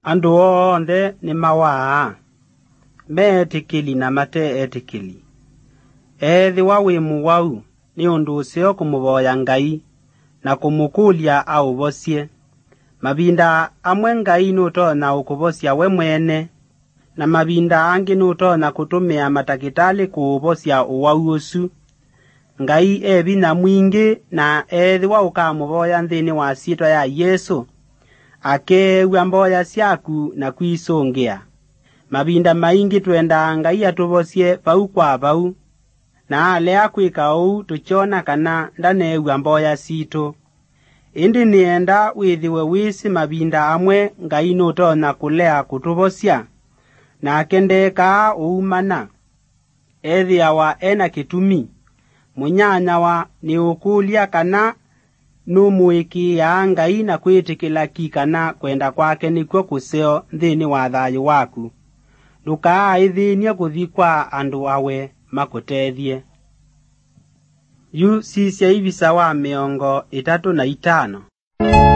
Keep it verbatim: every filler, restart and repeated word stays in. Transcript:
Andu onthe ni mawaa, meetikili na mate etikili. Ethi wa wimu wau ni undu usio kumuvoya Ngai na kumukulia au vosie. Mabinda amwe Ngai nutona ukuvosia we mwene, na mabinda angi nutona kutumia matakitali kuuvosia uwau usu. Ngai ebi na mwingi na ethi wa ukamuvoya nthini wa sitwa ya Yesu, akewa mboya siaku na kwisongea. Mabinda maingi twenda Ngai atuvosie pau kwa pau, na alea kwika uu tuchona kana ndanewa mboya situ. Indi nienda withiwe wisi mabinda amwe Ngai nutona kulea kutuvosia, na akendeka uumana. Ethi awa ena kitumi, munyanya wa ni ukulia kana numuiki ya Ngai na kwitikila ki kana kwenda kwake nikwo kuseo nthini wa thayu waku. Ndukaa ithinie kuthikwa andu awe makutethie. Yu sisya ibisa wa miongo itatu na itano.